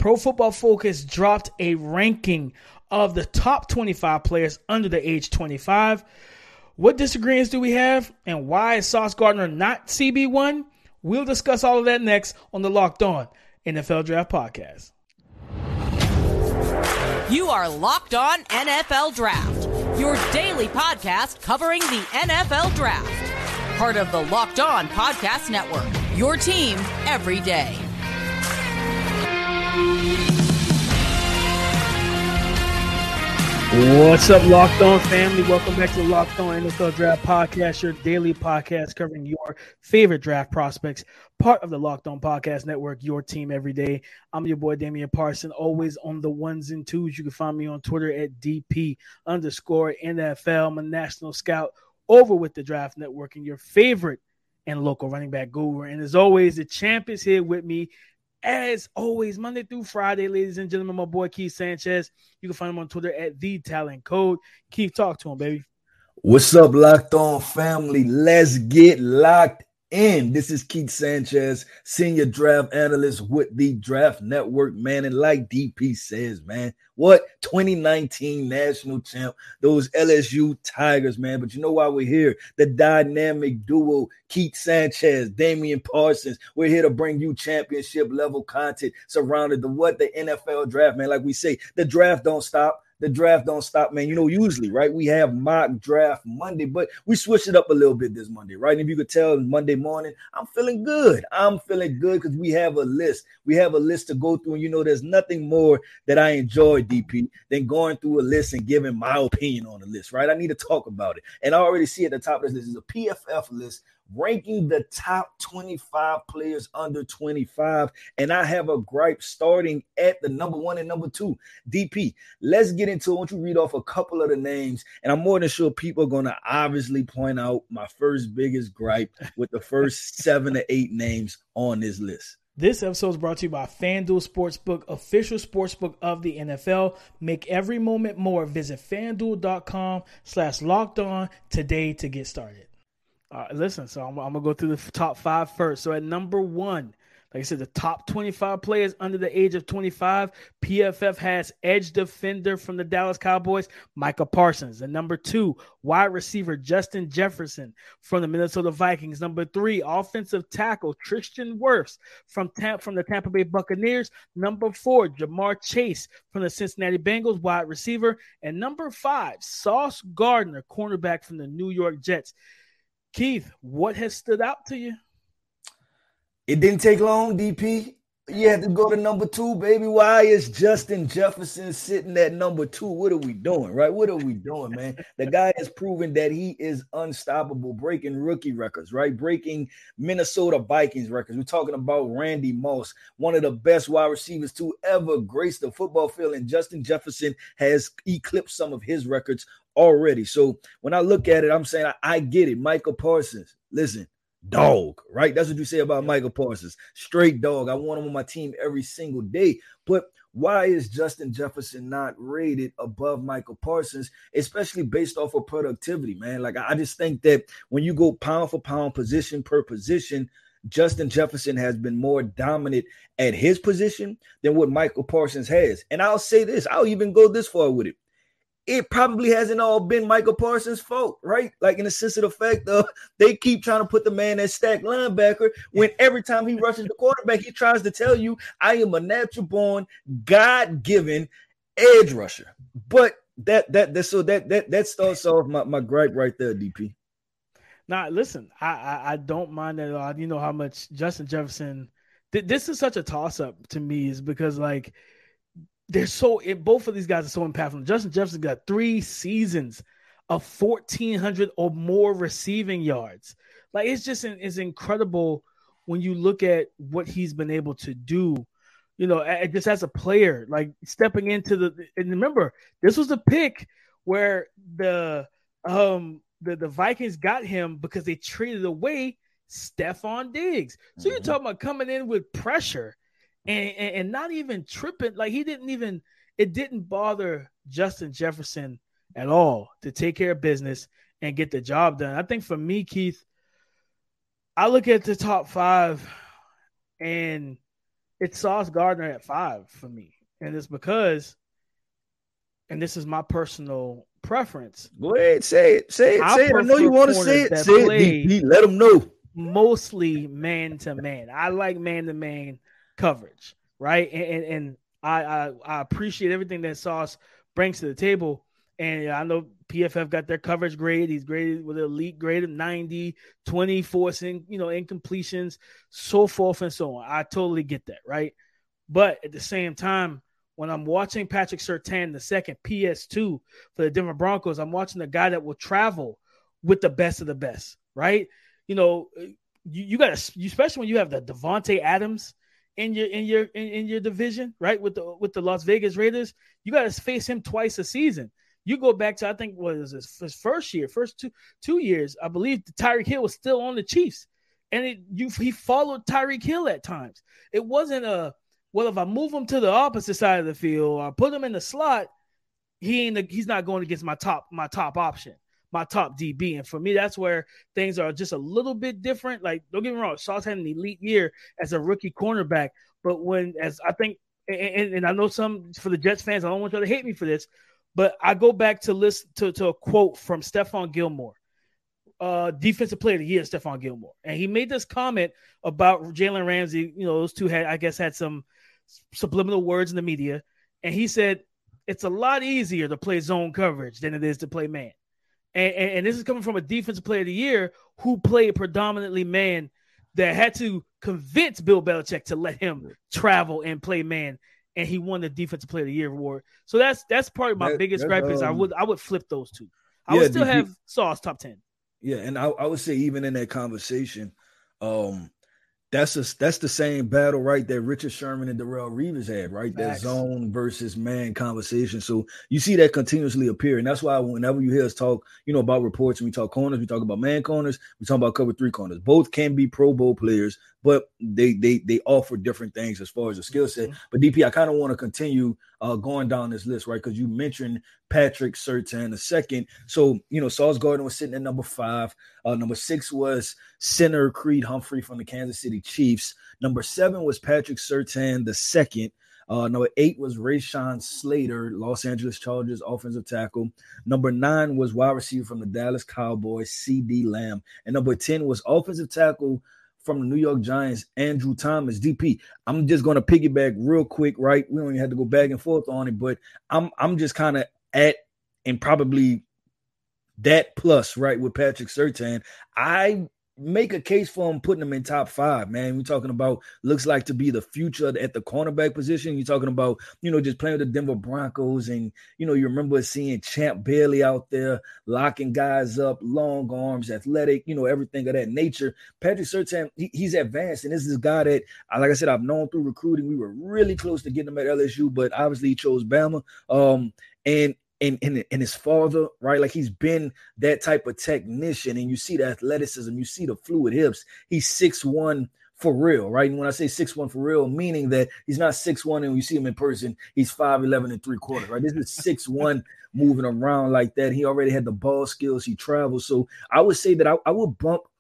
Pro Football Focus dropped a ranking of the top 25 players under the age 25. What disagreements do we have, and why is Sauce Gardner not CB1? We'll discuss all of that next on the Locked On NFL Draft Podcast. You are Locked On NFL Draft, your daily podcast covering the NFL Draft. Part of the Locked On Podcast Network, your team every day. What's up, Locked On family? Welcome back to the Locked On NFL Draft Podcast, your daily podcast covering your favorite draft prospects, part of the Locked On Podcast Network, your team every day. I'm your boy, Damian Parson, always on the ones and twos. You can find me on Twitter at DP_NFL. I'm a national scout over with the Draft Network and your favorite and local running back guru. And as always, the champ is here with me. As always, Monday through Friday, ladies and gentlemen, my boy Keith Sanchez. You can find him on Twitter at TheTalentCode. Keith, talk to him, baby. What's up, Locked On family? Let's get locked in. This is Keith Sanchez, senior draft analyst with the Draft Network, man. And like DP says, man, what? 2019 national champ, those LSU Tigers, man. But you know why we're here? The dynamic duo, Keith Sanchez, Damian Parsons. We're here to bring you championship level content surrounded the NFL draft, man. Like we say, the draft don't stop. The draft don't stop, man. You know, usually, right, we have mock draft Monday, but we switched it up a little bit this Monday, right? And if you could tell, Monday morning, I'm feeling good. I'm feeling good because we have a list. We have a list to go through, and you know, there's nothing more that I enjoy, DP, than going through a list and giving my opinion on the list, right? I need to talk about it. And I already see at the top of this list is a PFF list ranking the top 25 players under 25. And I have a gripe starting at the number 1 and number 2. DP, let's get into it. I want you to read off a couple of the names. And I'm more than sure people are going to obviously point out my first biggest gripe with the first 7 to 8 names on this list. This episode is brought to you by FanDuel Sportsbook, official sportsbook of the NFL. Make every moment more. Visit FanDuel.com/lockedon today to get started. Listen, so I'm going to go through the top 5 first. So at number 1, like I said, the top 25 players under the age of 25, PFF has edge defender from the Dallas Cowboys, Micah Parsons. And number 2, wide receiver Justin Jefferson from the Minnesota Vikings. Number 3, offensive tackle Tristan Wirfs from the Tampa Bay Buccaneers. Number 4, Jamar Chase from the Cincinnati Bengals, wide receiver. And number 5, Sauce Gardner, cornerback from the New York Jets. Keith, what has stood out to you? It didn't take long, DP. You had to go to number 2, baby. Why is Justin Jefferson sitting at number 2? What are we doing, right? What are we doing, man? The guy has proven that he is unstoppable, breaking rookie records, right? Breaking Minnesota Vikings records. We're talking about Randy Moss, one of the best wide receivers to ever grace the football field, and Justin Jefferson has eclipsed some of his records already. So when I look at it, I'm saying I get it. Micah Parsons, listen, dog, right? That's what you say about Micah Parsons. Straight dog. I want him on my team every single day. But why is Justin Jefferson not rated above Micah Parsons, especially based off of productivity, man? Like, I just think that when you go pound for pound, position per position, Justin Jefferson has been more dominant at his position than what Micah Parsons has. And I'll say this, I'll even go this far with it. It probably hasn't all been Micah Parsons' fault, right? Like, in the sense of the fact of they keep trying to put the man at stack linebacker when every time he rushes the quarterback, he tries to tell you, I am a natural born, God-given edge rusher. But that starts off my gripe right there, DP. Now, listen, I don't mind that at all. You know how much Justin Jefferson this is such a toss-up to me, is because, like, both of these guys are so impactful. Justin Jefferson got 3 seasons of 1,400 or more receiving yards. Like, it's incredible when you look at what he's been able to do, you know, just as a player, like stepping into and remember, this was a pick where the Vikings got him because they traded away Stephon Diggs. So you're talking about coming in with pressure and not even tripping. Like, it didn't bother Justin Jefferson at all to take care of business and get the job done. I think for me, Keith, I look at the top 5 and It's Sauce Gardner at 5 for me. And it's because, and this is my personal preference. Go ahead, say it. I know you want to say it. Say it, DP. Let them know. Mostly man-to-man. I like man-to-man coverage, right? And I appreciate everything that Sauce brings to the table. And I know PFF got their coverage grade. He's graded with an elite grade of 90, 20 forcing, incompletions, so forth and so on. I totally get that, right? But at the same time, when I'm watching Patrick Surtain, the second PS2 for the Denver Broncos, I'm watching a guy that will travel with the best of the best, right? You got to, especially when you have the Devontae Adams in your division, right? With the Las Vegas Raiders, you got to face him twice a season. You go back to, I think, what was his first two years, I believe Tyreek Hill was still on the Chiefs. And he followed Tyreek Hill at times. It wasn't if I move him to the opposite side of the field or put him in the slot, he's not going against my top option, my top DB. And for me, that's where things are just a little bit different. Like, don't get me wrong, Sauce had an elite year as a rookie cornerback. But as I think, and I know some, for the Jets fans, I don't want you to hate me for this, but I go back to listen to a quote from Stephon Gilmore, Defensive Player of the Year, Stephon Gilmore. And he made this comment about Jalen Ramsey. Those two had some subliminal words in the media. And he said, it's a lot easier to play zone coverage than it is to play man. And this is coming from a Defensive Player of the Year who played predominantly man, that had to convince Bill Belichick to let him travel and play man. And he won the Defensive Player of the Year award. So that's probably my biggest gripe is I would flip those two. I would still have Sauce top 10. Yeah, and I would say even in that conversation, that's the same battle, right, that Richard Sherman and Darrelle Revis had, right? That zone versus man conversation. So you see that continuously appear. And that's why whenever you hear us talk, about reports, and we talk corners, we talk about man corners, we talk about cover 3 corners. Both can be Pro Bowl players, but they offer different things as far as the skill set. But DP, I kind of want to continue going down this list, right? Because you mentioned Patrick Surtain the second. So, Sauce Gardner was sitting at number 5. Number 6 was center Creed Humphrey from the Kansas City Chiefs. Number 7 was Patrick Surtain the second. Number 8 was Rashawn Slater, Los Angeles Chargers offensive tackle. Number 9 was wide receiver from the Dallas Cowboys, CeeDee Lamb. And number 10 was offensive tackle from the New York Giants, Andrew Thomas. DP, I'm just going to piggyback real quick, right? We don't even have to go back and forth on it, but I'm just kind of at, and probably that plus, right, with Patrick Surtain. I make a case for him putting him in top 5, man. We're talking about looks like to be the future at the cornerback position. You're talking about, just playing with the Denver Broncos, and, you remember seeing Champ Bailey out there locking guys up, long arms, athletic, everything of that nature. Patrick Surtain, he's advanced, and this is a guy that, like I said, I've known through recruiting. We were really close to getting him at LSU, but obviously he chose Bama. And his father, right? Like, he's been that type of technician, and you see the athleticism, you see the fluid hips. He's 6'1" for real, right? And when I say 6'1" for real, meaning that he's not 6'1", and when you see him in person, he's 5'11" and 3/4, right? This is 6'1" moving around like that. He already had the ball skills. He travels. So I would say that I would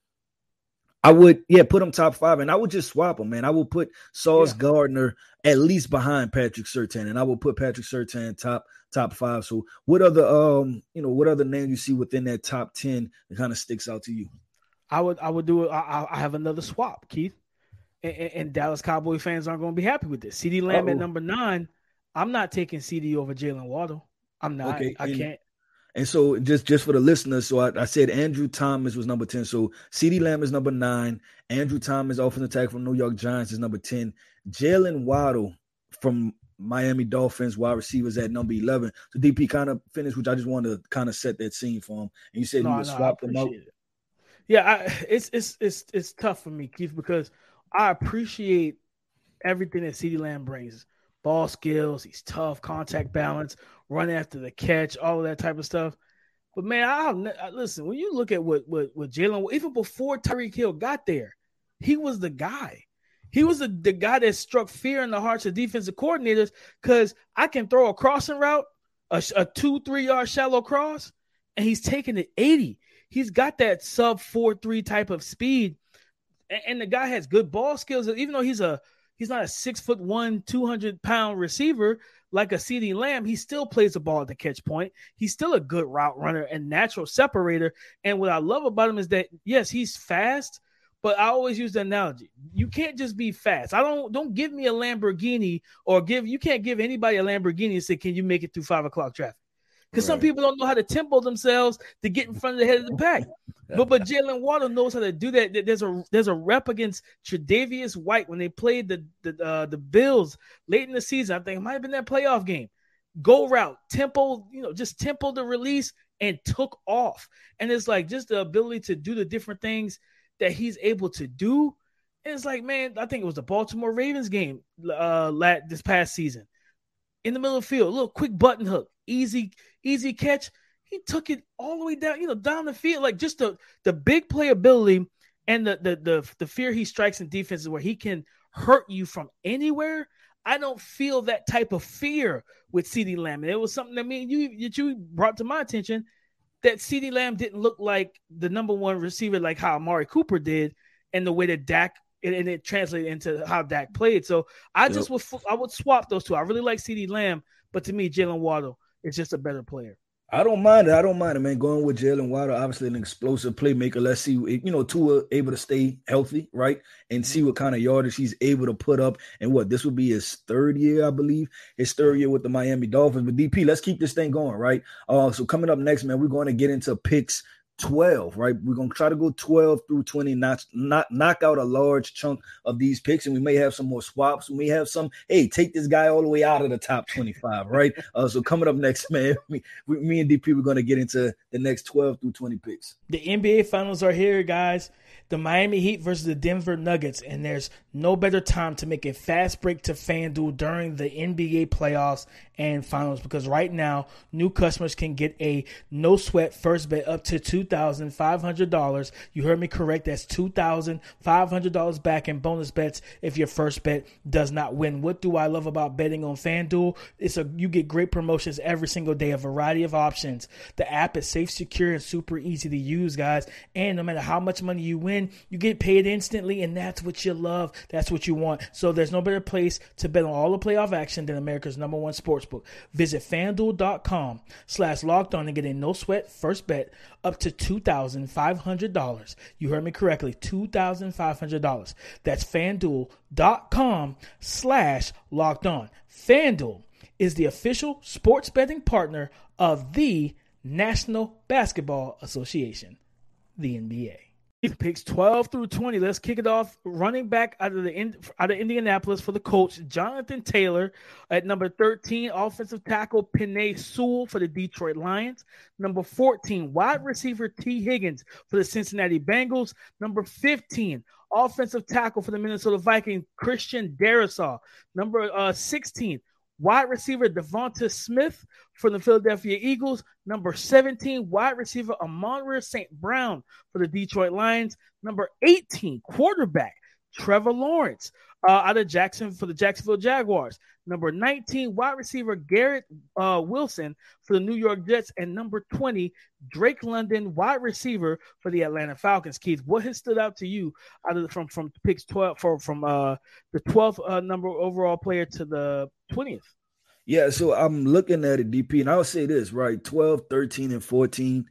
put him top 5, and I would just swap him, man. I will put Sauce Gardner at least behind Patrick Surtain, and I will put Patrick Surtain top 5. So what other name you see within that top 10 that kind of sticks out to you? I would do it. I have another swap, Keith, and Dallas Cowboy fans aren't going to be happy with this. CeeDee Lamb at number 9. I'm not taking CeeDee over Jalen Waddle. I'm not. Okay, I can't. And so just for the listeners, so I said Andrew Thomas was number 10. So CeeDee Lamb is number 9. Andrew Thomas, offensive tackle from New York Giants, is number 10. Jalen Waddle from Miami Dolphins, wide receivers, at number 11. So DP kind of finished, which I just wanted to kind of set that scene for him. And you said you would swap them out. Yeah, it's tough for me, Keith, because I appreciate everything that CeeDee Lamb brings. Ball skills, he's tough, contact balance, run after the catch, all of that type of stuff. But, man, listen, when you look at what Jalen, even before Tyreek Hill got there, he was the guy. He was the guy that struck fear in the hearts of defensive coordinators, because I can throw a crossing route, a 2-3 yard shallow cross, and he's taking it 80. He's got that sub 4.3 type of speed, and the guy has good ball skills. Even though he's a He's not a 6'1", 200-pound receiver like a CeeDee Lamb. He still plays the ball at the catch point. He's still a good route runner and natural separator. And what I love about him is that, yes, he's fast, but I always use the analogy. You can't just be fast. Don't give me a Lamborghini you can't give anybody a Lamborghini and say, can you make it through 5 o'clock traffic? Because some people don't know how to tempo themselves to get in front of the head of the pack. But Jalen Waddle knows how to do that. There's a rep against Tre'Davious White when they played the Bills late in the season. I think it might have been that playoff game. Go route, tempo, just tempo the release and took off. And it's like just the ability to do the different things that he's able to do. And it's like, man, I think it was the Baltimore Ravens game this past season. In the middle of the field, a little quick button hook, easy catch. He took it all the way down, down the field. Like just the big playability and the fear he strikes in defenses where he can hurt you from anywhere. I don't feel that type of fear with CeeDee Lamb. And it was something that you brought to my attention, that CeeDee Lamb didn't look like the number one receiver like how Amari Cooper did, and the way that Dak and it translated into how Dak played. So I would swap those two. I really like CeeDee Lamb, but to me, Jalen Waddle is just a better player. I don't mind it, man. Going with Jalen Waddle, obviously an explosive playmaker. Let's see, Tua able to stay healthy, right? And see what kind of yardage he's able to put up. And this would be his third year, I believe. His third year with the Miami Dolphins. But DP, let's keep this thing going, right? So coming up next, man, we're going to get into picks 12, right? We're going to try to go 12 through 20, knock out a large chunk of these picks, and we may have some more swaps. We may have some, hey, take this guy all the way out of the top 25, right? So coming up next, man, me and DP, we're going to get into the next 12 through 20 picks. The NBA Finals are here, guys. The Miami Heat versus the Denver Nuggets, and there's no better time to make a fast break to FanDuel during the NBA playoffs and finals, because right now, new customers can get a no-sweat first bet up to $2,500. You heard me correct. That's $2,500 back in bonus bets if your first bet does not win. What do I love about betting on FanDuel? You get great promotions every single day, a variety of options. The app is safe, secure, and super easy to use, guys. And no matter how much money you win, you get paid instantly, and that's what you love. That's what you want. So there's no better place to bet on all the playoff action than America's #1 sportsbook. Visit FanDuel.com/lockedon and get a no-sweat first bet up to $2,500. You heard me correctly, $2,500. That's FanDuel.com/lockedon. FanDuel is the official sports betting partner of the National Basketball Association, the NBA. Picks 12 through 20. Let's kick it off. Running back out of Indianapolis for the Colts, Jonathan Taylor. At number 13, offensive tackle Penei Sewell for the Detroit Lions. Number 14, wide receiver T. Higgins for the Cincinnati Bengals. Number 15, offensive tackle for the Minnesota Vikings, Christian Darrisaw. Number 16, wide receiver Devonta Smith for the Philadelphia Eagles. Number 17, wide receiver Amon-Ra St. Brown for the Detroit Lions. Number 18, quarterback Trevor Lawrence out of Jackson for the Jacksonville Jaguars. Number 19, wide receiver Garrett Wilson for the New York Jets. And number 20, Drake London, wide receiver for the Atlanta Falcons. Keith, what has stood out to you from picks 12 from the 12th number overall player to the 20th? Yeah, so I'm looking at it, DP, and I'll say this, right? 12, 13, and 14.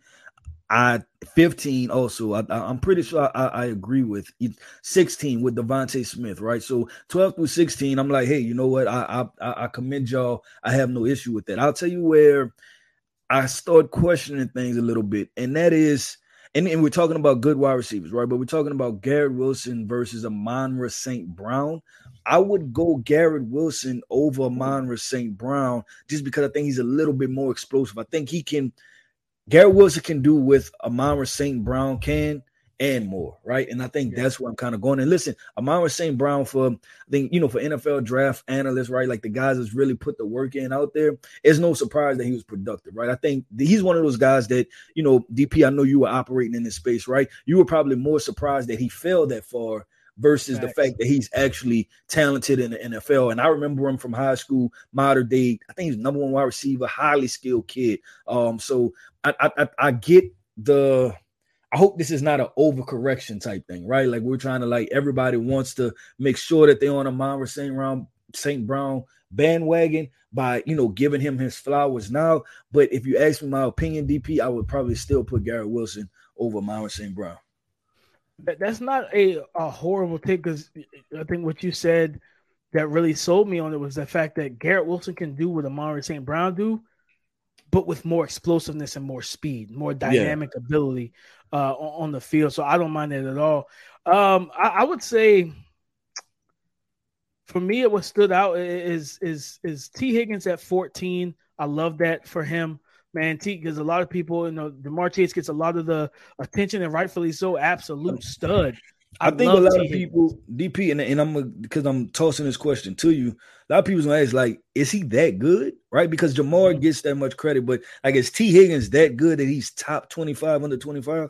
15 also. I'm pretty sure I agree with 16 with Devonta Smith, right? So 12 through 16, I'm like, hey, you know what? I commend y'all. I have no issue with that. I'll tell you where I start questioning things a little bit, and that is, and we're talking about good wide receivers, right? But we're talking about Garrett Wilson versus Amon-Ra St. Brown. I would go Garrett Wilson over Amon-Ra St. Brown just because I think he's a little bit more explosive. I think Garrett Wilson can do with Amon-Ra St. Brown can and more, right? And I think that's where I'm kind of going. And listen, Amon-Ra St. Brown for NFL draft analysts, right? Like the guys that's really put the work in out there, it's no surprise that he was productive, right? I think he's one of those guys that, DP, I know you were operating in this space, right? You were probably more surprised that he fell that far versus the fact that he's actually talented in the NFL. And I remember him from high school, Mater Dei. I think he's #1 wide receiver, highly skilled kid. So I get the I hope this is not an overcorrection type thing, right? Like we're trying to like everybody wants to make sure that they're on Amon-Ra St. Brown bandwagon by giving him his flowers now. But if you ask me my opinion, DP, I would probably still put Garrett Wilson over Amon-Ra St. Brown. That's not a horrible take, because I think what you said that really sold me on it was the fact that Garrett Wilson can do what Amon-Ra St. Brown do, but with more explosiveness and more speed, more dynamic ability on the field. So I don't mind that at all. I would say for me, what stood out is T. Higgins at 14. I love that for him, man. Because a lot of people, Ja'Marr Chase gets a lot of the attention, and rightfully so. Absolute stud. I think a lot of people, DP, and because I'm tossing this question to you, a lot of people's gonna ask, like, is he that good? Right? Because Ja'Marr gets that much credit, but like, is T. Higgins that good that he's top 25 under 25?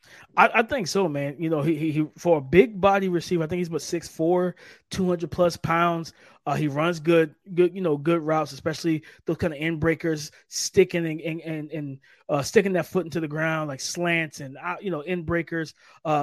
I think so, man. He for a big body receiver, I think he's about 6'4", 200 plus pounds. He runs good routes, especially those kind of end breakers, sticking and sticking that foot into the ground, like slants and end breakers,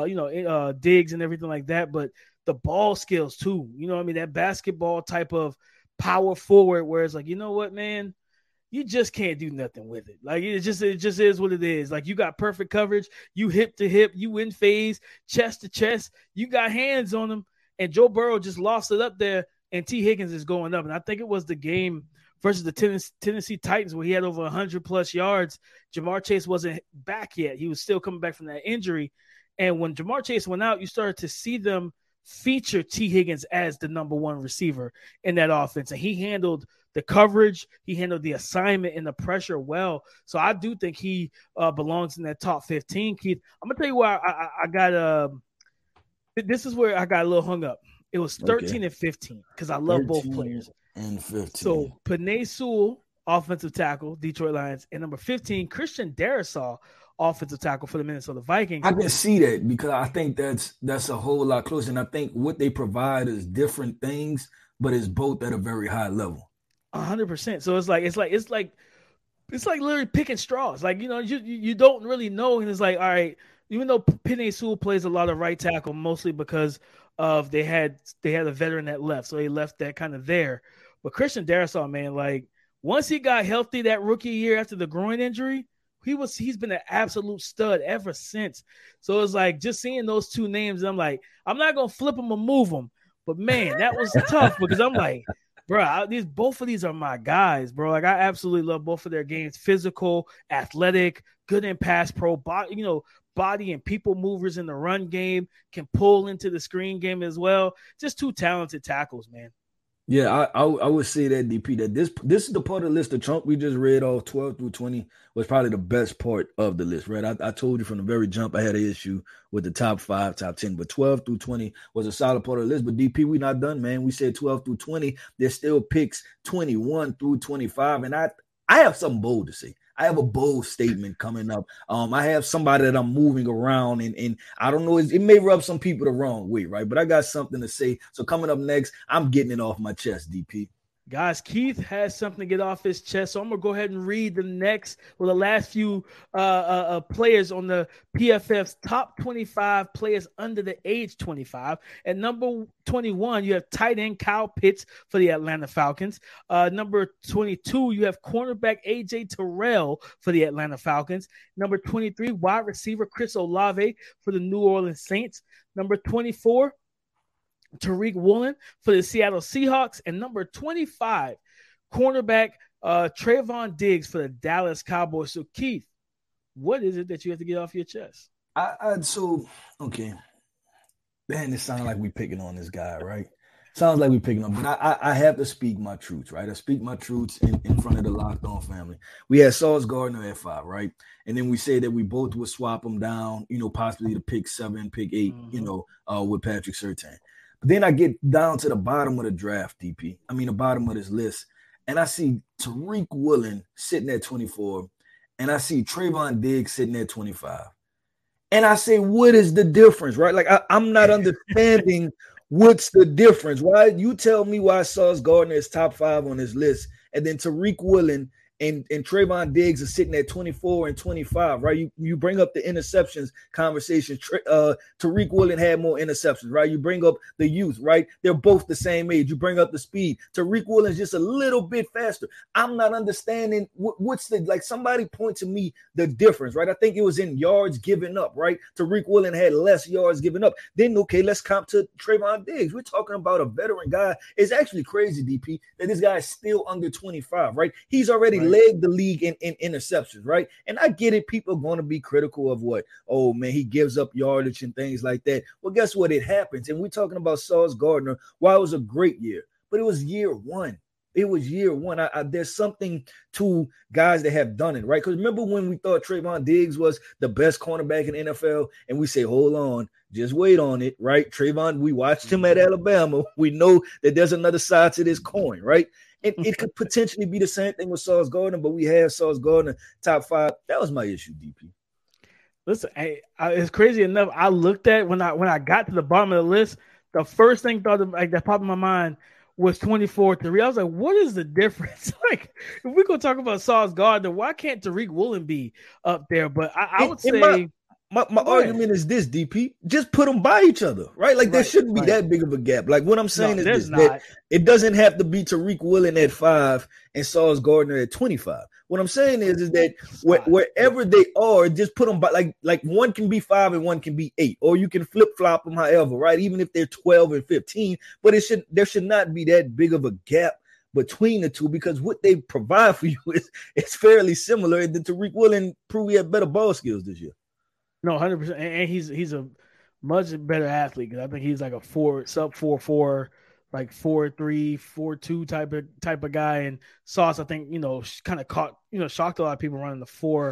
digs and everything like that. But the ball skills too, that basketball type of power forward, where it's like, you know what, man, you just can't do nothing with it. Like it just is what it is. Like you got perfect coverage, you hip to hip, you in phase, chest to chest, you got hands on them, and Joe Burrow just lost it up there, and T. Higgins is going up. And I think it was the game versus the Tennessee Titans where he had over 100 plus yards. Ja'Marr Chase wasn't back yet. He was still coming back from that injury. And when Ja'Marr Chase went out, you started to see them feature T. Higgins as the number one receiver in that offense. And he handled the coverage, he handled the assignment and the pressure well. So I do think he belongs in that top 15, Keith. I'm going to tell you why I got this is where I got a little hung up. It was 13 and 15 because I love both players. And 15. So Penei Sewell, offensive tackle, Detroit Lions, and number 15, Christian Darrisaw, offensive tackle for the Minnesota Vikings. I can see that because I think that's a whole lot closer. And I think what they provide is different things, but it's both at a very high level. 100%. So it's like literally picking straws. Like, you don't really know. And it's like, all right, even though Penei Sewell plays a lot of right tackle, mostly because of they had a veteran that left. So he left that kind of there. But Christian Darrisaw, man, like once he got healthy that rookie year after the groin injury, he's been an absolute stud ever since. So it's like just seeing those two names, I'm like, I'm not gonna flip them or move them. But man, that was tough because I'm like, bro, both of these are my guys, bro. Like I absolutely love both of their games. Physical, athletic, good in pass pro, body and people movers in the run game, can pull into the screen game as well. Just two talented tackles, man. Yeah, I would say that, DP, that this is the part of the list. The chunk we just read off 12 through 20 was probably the best part of the list, right? I told you from the very jump I had an issue with the top 5, top 10, but 12 through 20 was a solid part of the list. But DP, we not done, man. We said 12 through 20. There's still picks 21 through 25, and I have something bold to say. I have a bold statement coming up. I have somebody that I'm moving around, and I don't know, it may rub some people the wrong way, right? But I got something to say. So coming up next, I'm getting it off my chest, DP. Guys, Keith has something to get off his chest, so I'm going to go ahead and read the last few players on the PFF's top 25 players under the age 25. At number 21, you have tight end Kyle Pitts for the Atlanta Falcons. Number 22, you have cornerback A.J. Terrell for the Atlanta Falcons. Number 23, wide receiver Chris Olave for the New Orleans Saints. Number 24, Tariq Woolen for the Seattle Seahawks, and number 25, cornerback Trayvon Diggs for the Dallas Cowboys. So, Keith, what is it that you have to get off your chest? Okay. Man, it sounds like we picking on this guy, right? Sounds like we picking on, but I have to speak my truths, right? I speak my truths in front of the Locked On family. We had Sauce Gardner at 5, right? And then we say that we both would swap him down, possibly to pick 7, pick 8, with Patrick Surtain. But then I get down to the bottom of the draft, DP. I mean, the bottom of this list. And I see Tariq Woolen sitting at 24. And I see Trayvon Diggs sitting at 25. And I say, what is the difference, right? Like, I'm not understanding what's the difference. Why? You tell me why Sauce Gardner is top 5 on this list. And then Tariq Woolen and Trayvon Diggs is sitting at 24 and 25, right? You bring up the interceptions conversation. Tariq Woolen had more interceptions, right? You bring up the youth, right? They're both the same age. You bring up the speed. Tariq Woolen's just a little bit faster. I'm not understanding what's the, like, somebody point to me the difference, right? I think it was in yards given up, right? Tariq Woolen had less yards given up. Then, okay, let's comp to Trayvon Diggs. We're talking about a veteran guy. It's actually crazy, DP, that this guy is still under 25, right? He's already led the league in interceptions, right? And I get it. People are going to be critical of what, oh, man, he gives up yardage and things like that. Well, guess what? It happens. And we're talking about Sauce Gardner. While it was a great year, but it was year one. It was year one. There's something to guys that have done it, right? Because remember when we thought Trayvon Diggs was the best cornerback in the NFL, and we say, hold on, just wait on it, right? Trayvon, we watched him at Alabama. We know that there's another side to this coin, right? And it could potentially be the same thing with Sauce Gardner, but we have Sauce Gardner top 5. That was my issue, DP. Listen, it's crazy enough. I looked at when I got to the bottom of the list, the first thing that popped in my mind was 24 3. I was like, what is the difference? Like, if we're gonna talk about Sauce Gardner, why can't Tariq Woolen be up there? But I would say my argument is this, DP. Just put them by each other, right? Like, there shouldn't be that big of a gap. Like, what I'm saying is this, that it doesn't have to be Tariq Woolen at 5 and Sauce Gardner at 25. What I'm saying is that wherever they are, just put them by, like one can be 5 and one can be 8, or you can flip flop them, however, right? Even if they're 12 and 15, but there should not be that big of a gap between the two, because what they provide for you is fairly similar. And then Tariq Woolen proved he had better ball skills this year. No, 100%, and he's a much better athlete, because I think he's like a sub 4.4, like 4.3, 4.2 type of guy. And Sauce, I think, kind of shocked a lot of people running the 4.4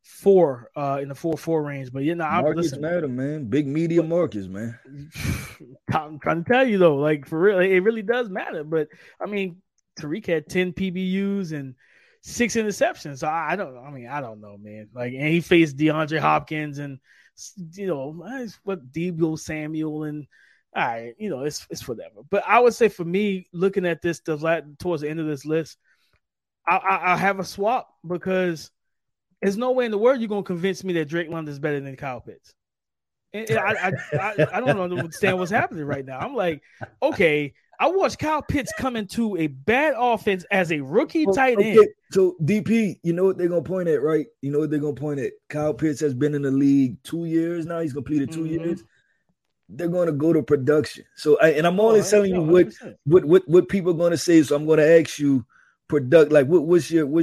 in the 4.4 range. But markets matter, man. Big media markets, man. I'm trying to tell you though, like, for real, it really does matter. But I mean, Tariq had 10 PBUs and 6 interceptions. So I don't know, man. Like, and he faced DeAndre Hopkins and what Deebo Samuel, and all right, it's whatever. But I would say for me, looking at this towards the end of this list, I have a swap, because there's no way in the world you're gonna convince me that Drake London is better than Kyle Pitts. And I don't understand what's happening right now. I'm like, okay, I watched Kyle Pitts come into a bad offense as a rookie tight end. So, DP, you know what they're going to point at, right? You know what they're going to point at? Kyle Pitts has been in the league 2 years now. He's completed 2 years. They're going to go to production. So, I'm only telling you what people are going to say. So I'm going to ask you, like, what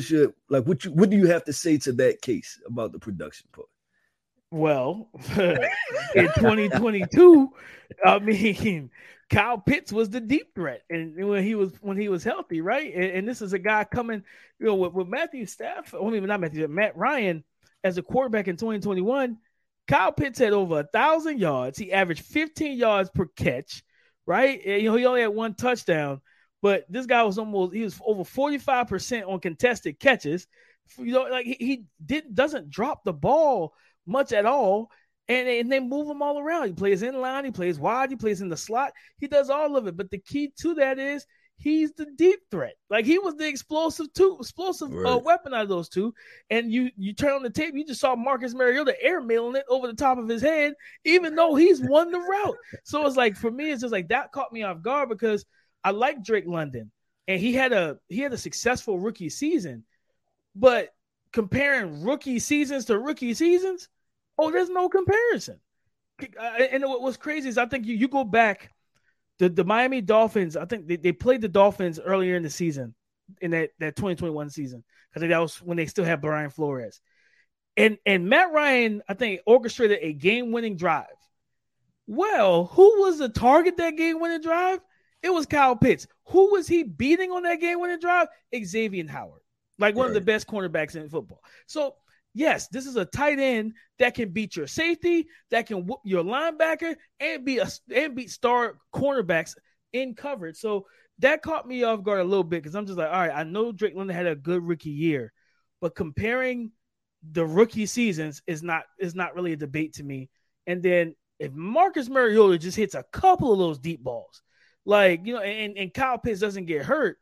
do you have to say to that case about the production part? Well, in 2022, I mean, Kyle Pitts was the deep threat, and when he was healthy, right? And this is a guy coming, with Matthew Stafford. I mean, not Matthew, Matt Ryan as a quarterback in 2021. Kyle Pitts had over 1,000 yards. He averaged 15 yards per catch, right? And, he only had 1 touchdown, but this guy was over 45% on contested catches. Like, he doesn't drop the ball much at all. And they move him all around. He plays in line, he plays wide, he plays in the slot. He does all of it. But the key to that is he's the deep threat. Like, he was the explosive weapon out of those two. And you turn on the tape, you just saw Marcus Mariota airmailing it over the top of his head, even though he's won the route. So it's like, for me, it's just like that caught me off guard, because I like Drake London, and he had a successful rookie season. But comparing rookie seasons to rookie seasons, there's no comparison. And what's crazy is, I think you go back, the Miami Dolphins, I think they played the Dolphins earlier in the season, in that 2021 season, because that was when they still had Brian Flores. And Matt Ryan, I think, orchestrated a game-winning drive. Well, who was the target that game-winning drive? It was Kyle Pitts. Who was he beating on that game-winning drive? Xavier Howard, like one of the best cornerbacks in football. So, yes, this is a tight end that can beat your safety, that can whoop your linebacker, and beat star cornerbacks in coverage. So that caught me off guard a little bit, because I'm just like, all right, I know Drake London had a good rookie year, but comparing the rookie seasons is not really a debate to me. And then if Marcus Mariota just hits a couple of those deep balls, like, and Kyle Pitts doesn't get hurt,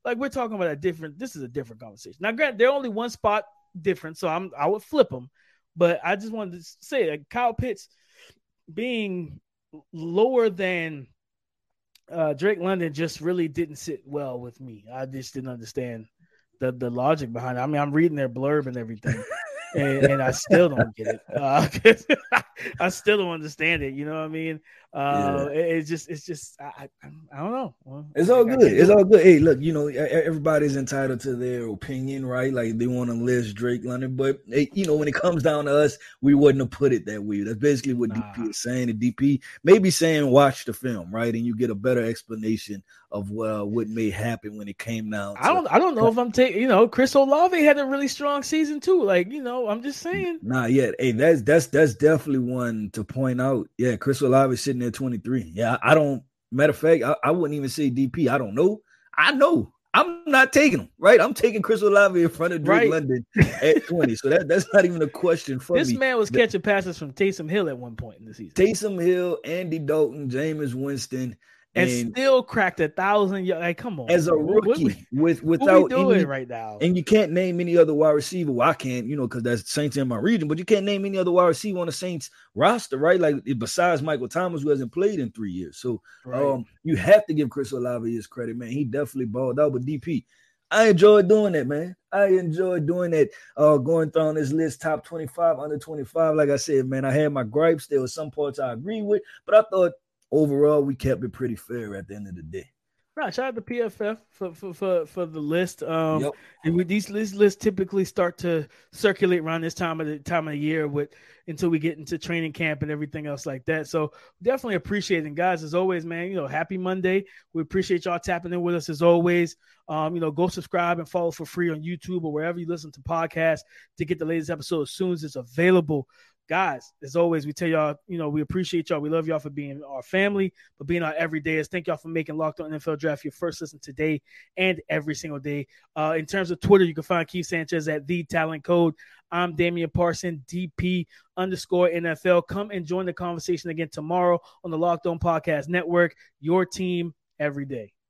Like we're talking about this is a different conversation. Now, granted, they're only one spot different, so I would flip them. But I just wanted to say, like, Kyle Pitts being lower than Drake London just really didn't sit well with me. I just didn't understand the logic behind it. I mean, I'm reading their blurb and everything, and I still don't get it. I still don't understand it. You know what I mean? It's just I don't know. Well, it's all good. It's all good. Hey, look, you know, everybody's entitled to their opinion, right? Like they want to list Drake London, but you know, when it comes down to us, we wouldn't have put it that way. That's basically what DP is saying. The DP maybe saying watch the film, right, and you get a better explanation of what may happen when it came down. I don't know if I'm taking. You know, Chris Olave had a really strong season too. Like, you know, I'm just saying. Nah, yeah. Hey, that's definitely one to point out. Yeah, Chris Olave is sitting at 23. Yeah, I don't. Matter of fact, I wouldn't even say DP. I don't know. I know. I'm not taking him, right? I'm taking Chris Olave in front of Drake London at 20. So that's not even a question for me. This man was catching passes from Taysom Hill at one point in the season. Taysom Hill, Andy Dalton, Jameis Winston. And still cracked 1,000 yards. Like, come on. As a rookie, without doing right now. And you can't name any other wide receiver. Well, I can't, you know, because that's Saints in my region, but you can't name any other wide receiver on the Saints roster, right? Like besides Michael Thomas, who hasn't played in 3 years. So you have to give Chris Olave his credit, man. He definitely balled out. But DP, I enjoyed doing that, man. I enjoyed doing that, going through on this list, top 25, under 25. Like I said, man, I had my gripes. There were some parts I agree with, but I thought overall, we kept it pretty fair at the end of the day. Right. Shout out to PFF for the list. And these lists typically start to circulate around this time of the year until we get into training camp and everything else like that. So definitely appreciating, guys, as always, man. You know, happy Monday. We appreciate y'all tapping in with us as always. You know, go subscribe and follow for free on YouTube or wherever you listen to podcasts to get the latest episode as soon as it's available. Guys, as always, we tell y'all, you know, we appreciate y'all. We love y'all for being our family, but being our everydayers. Thank y'all for making Locked On NFL Draft your first listen today and every single day. In terms of Twitter, you can find Keith Sanchez at The Talent Code. I'm Damian Parson, DP_NFL. Come and join the conversation again tomorrow on the Locked On Podcast Network. Your team every day.